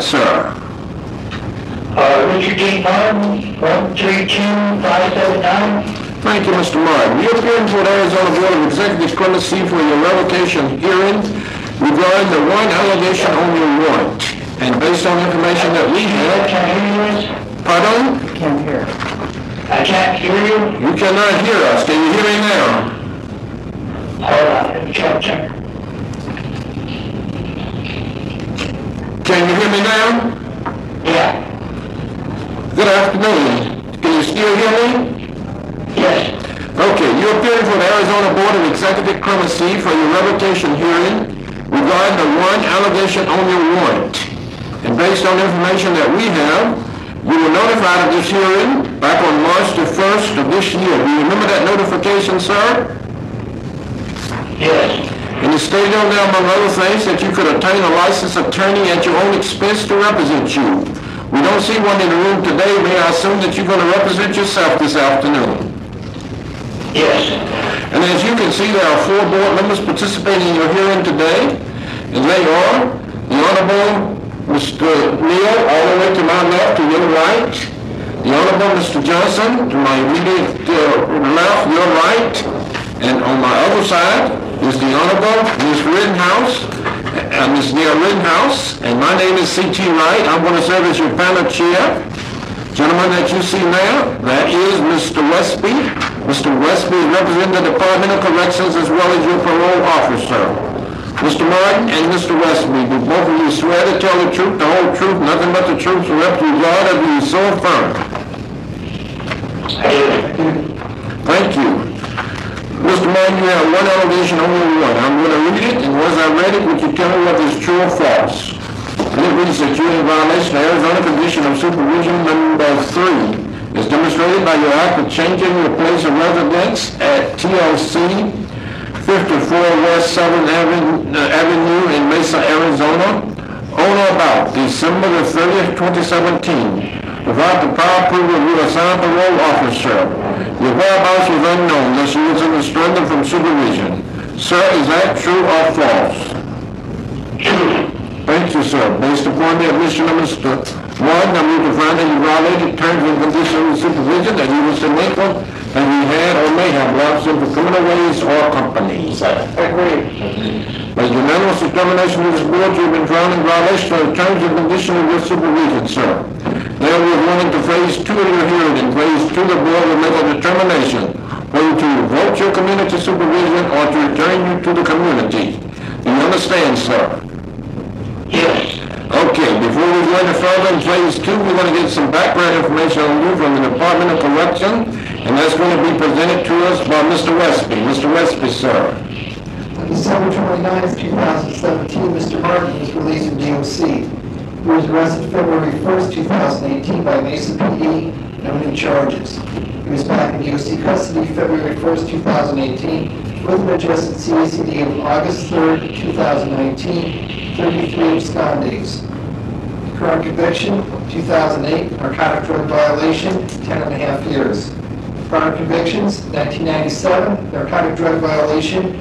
ahead, sir. Richard D. Martin, 132579. Thank you, Mr. Martin. You appear before the Arizona Board of Executive Clemency for your revocation hearing regarding the one allegation on your warrant. And based on information that we have... Can I hear you? Pardon? Can't hear. I can't hear you. You cannot hear us. Can you hear me now? Hold on, let me check. Can you hear me now? Yeah. Good afternoon. Can you still hear me? Yes. Okay, you appear before the Arizona Board of Executive Clemency for your revocation hearing regarding the one allegation on your warrant. And based on information that we have, you were notified of this hearing back on March the 1st of this year. Do you remember that notification, sir? Yes. And it stated on there, among other things, that you could obtain a licensed attorney at your own expense to represent you. We don't see one in the room today. May I assume that you're going to represent yourself this afternoon? Yes. And as you can see, there are 4 board members participating in your hearing today. And they are the Honorable Mr. Neal, all the way to my left, to your right. The Honorable Mr. Johnson, to my immediate left, your right. And on my other side is the Honorable Ms. Rittenhouse, Ms. Neal Rittenhouse. And my name is C.T. Wright. I'm going to serve as your panel chair. Gentleman that you see now, that is Mr. Westby. Mr. Westby is representing the Department of Corrections as well as your parole officer. Mr. Martin and Mr. Westby, do both of you swear to tell the truth, the whole truth, nothing but the truth, so help you God as you so affirm? Thank you. Mr. Martin, you have one allegation on your warrant. I'm going to read it, and once I read it, would you tell me whether it's true or false? And it reads that you're in violation of Arizona Condition of Supervision number 3. It's demonstrated by your act of changing your place of residence at TLC 54 West 7th Avenue in Mesa, Arizona, on or about December the 30th, 2017, without the prior approval of your assigned parole officer. Your whereabouts was unknown unless you was in the surrender from supervision. Sir, is that true or false? True. Thank you, sir. Based upon the admission of Mr. Martin, I move to find that you violated terms and conditions of supervision that he was delinquent and he had or may have lost him for criminal ways or companies. Agreed. By unanimous determination of this board, you have been found in violation of the terms and conditions of your supervision, sir. Now we are going to phase 2 of your hearing. In phase 2, the board will make a determination whether to revoke your community supervision or to return you to the community. Do you understand, sir? Yes. Okay, before we go any further in phase 2, we're going to get some background information on you from the Department of Correction, and that's going to be presented to us by Mr. Westby. Mr. Westby, sir. On December 29th, 2017, Mr. Martin was released from DOC. He was arrested February 1st, 2018 by Mesa PD and on new charges. He was back in DOC custody February 1st, 2018 with an adjusted CACD of August 3rd, 2019, 33 abscondes. Current conviction, 2008, narcotic drug violation, 10.5 years. Prior convictions, 1997, narcotic drug violation,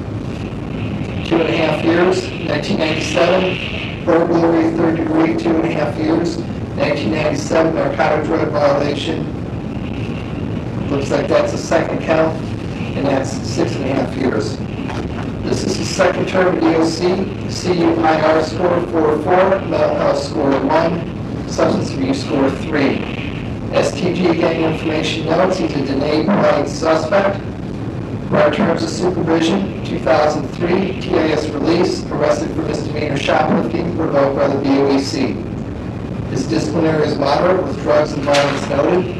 2.5 years. 1997, burglary, 3rd degree, 2.5 years. 1997, narcotic drug violation. Looks like that's the second count, and that's 6.5 years. This is the second term of DOC, CUIR score 4-4, mental health score 1, substance abuse score 3. STG gang information notes, he's a denied suspect. Prior terms of supervision, 2003, TIS release, arrested for misdemeanor shoplifting, revoked by the BOEC. His disciplinary is moderate with drugs and violence noted.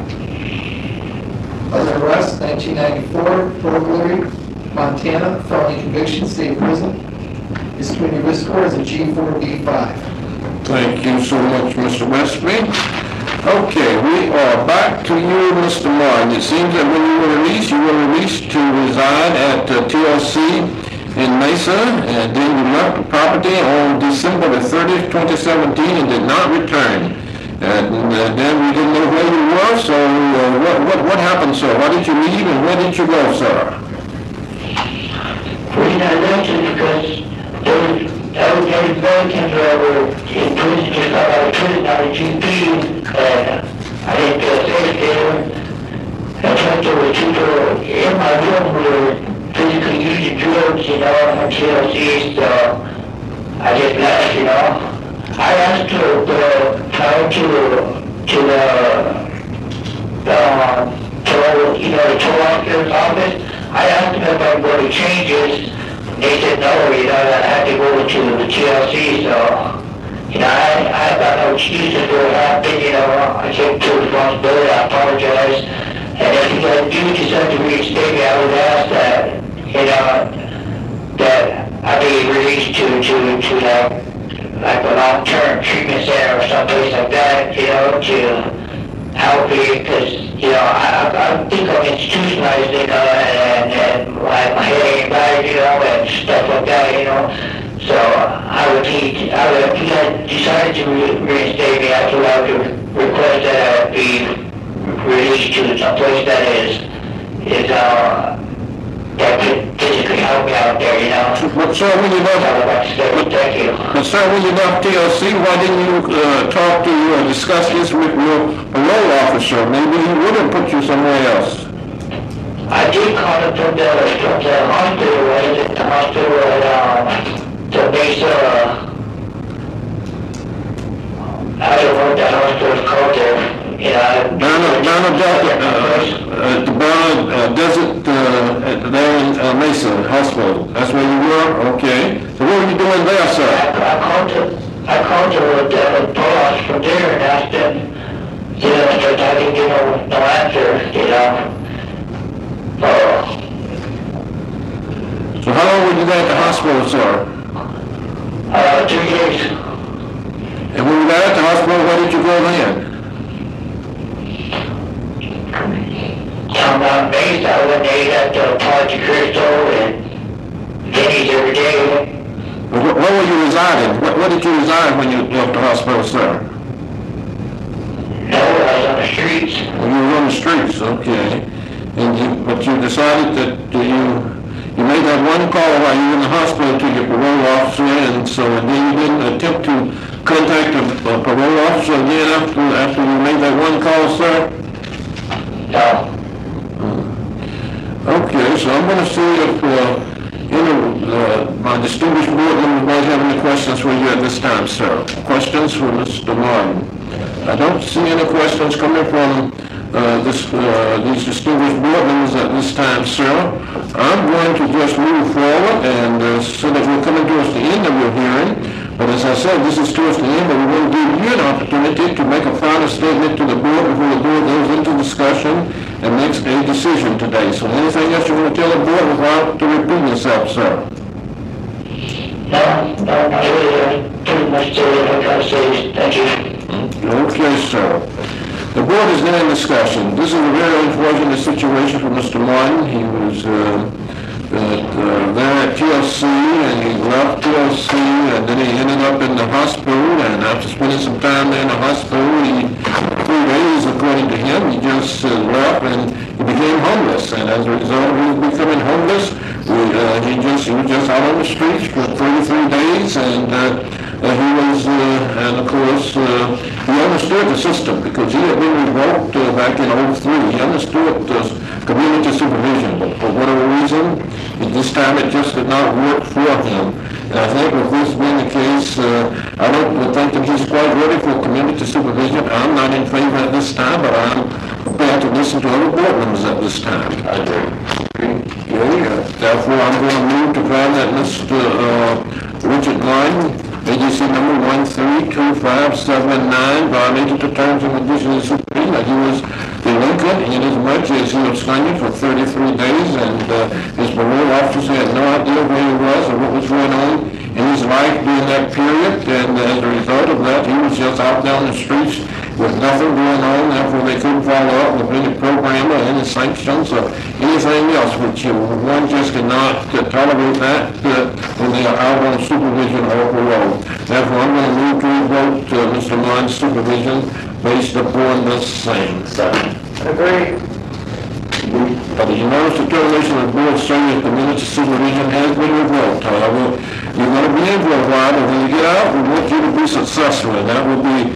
Other arrests, 1994, burglary, Montana, felony conviction, state prison. His community risk score is a G4B5. Thank you so much, Mr. Westby. Okay, we are back to you, Mr. Martin. It seems that when you were released to reside at TLC in Mesa, and then you left the property on December the 30th, 2017, and did not return. And then we didn't know where you were, so what happened, sir? Why did you leave and where did you go, sir? The reason I left is because there was Every Americans were in prison, just got out of prison, out of GP, and I didn't feel safe there. In fact, there were people in my room who were physically using drugs, you know, on TLC, so I just left, you know. I asked her prior to the toll officer's office, I asked them about what the changes. They said no, you know, that I had to go to the TLC, so, you know, I got no excuses for what happened, you know, I took full responsibility, I apologize, and if you guys do decide to reinstate me, I would ask that, you know, that I be released to like a long-term treatment center or someplace like that, you know, to help me, because, you know, I think I'm institutionalized, you know, and my head ain't right, you know, and stuff like that, you know. So if you guys decided to reinstate me, I would request that I be released to someplace that could physically help me out there, you know. But sir, when you Thank you. But sir, when you left TLC, why didn't you talk to you or discuss this with your parole officer? Maybe he would have put you somewhere else. I did call him from the hospital, the hospital at the Mesa, I don't know what that hospital is called there. You know, Banner Desert, there in Mesa Hospital. That's where you were? Okay. So what were you doing there, sir? I called the boss from there and asked him, you know, but I didn't get no answer, you know. So how long were you there at the hospital, sir? 2 years. And when you were at the hospital, where did you go then? Down on base, I went to eat at the Ponte Cristo and Denny's every day. Where were you residing? Where did you reside when you left the hospital, sir? No, I was on the streets. When you were on the streets, okay. But you decided that you made that one call while you were in the hospital to your parole officer, and then you didn't attempt to contact the parole officer again after you made that one call, sir? No. Okay, so I'm going to see if my distinguished board members might have any questions for you at this time, sir. Questions for Mr. Martin? I don't see any questions coming from these distinguished board members at this time, sir. I'm going to just move forward and so that we're coming towards the end of your hearing. But as I said, this is towards the end, but we want to give you an opportunity to make a final statement to the board before the board goes into discussion and makes a decision today. So anything else you want to tell the board without to repeat yourself, sir? No, not really. Pretty much said what I got to say. Thank you. Okay, sir. The board is now in discussion. This is a very unfortunate situation for Mr. Martin. He was there at TLC, and he left TLC, and then he ended up in the hospital, and after spending some time there in the hospital, 3 days, according to him, he just left, and he became homeless, and as a result of his becoming homeless, he was just out on the streets for 33 days, and of course, he understood the system because he had been revoked back in 2003. He understood community supervision, but for whatever reason, this time it just did not work for him. And I think with this being the case, I don't think that he's quite ready for community supervision. I'm not in favor at this time, but I'm prepared to listen to other board members at this time. I agree. Therefore, I'm going to move to find that Mr. Richard Martin, agency number 132579, violated the terms and conditions of supervision. He was delinquent inasmuch as he absconded for 33 days, and his parole officer had no idea where he was or what was going on in his life during that period, and as a result of that, he was just out down the streets with nothing going on. Therefore, they couldn't follow up with any program or any sanctions or anything else, which one just cannot tolerate that when they are out on supervision or parole. Therefore, I'm going to move to revoke Mr. Martin's supervision based upon the same. Agree. By the unanimous determination of the board serving at the Minister Supervision has been revoked. However, you're going to be in for a while, and when you get out, we want you to be successful, and that will be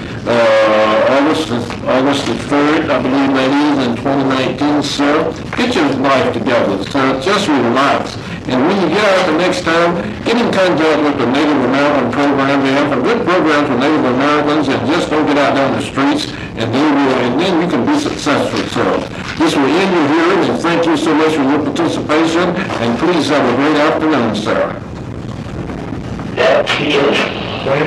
August the 3rd, I believe that is, in 2019, sir. Get your life together, sir. Just relax. And when you get out the next time, get in contact with the Native American program. They have some good programs for Native Americans, and just don't get out down the streets, and then you can be successful, sir. This will end your hearing, and thank you so much for your participation, and please have a great afternoon, sir. Yeah, you too.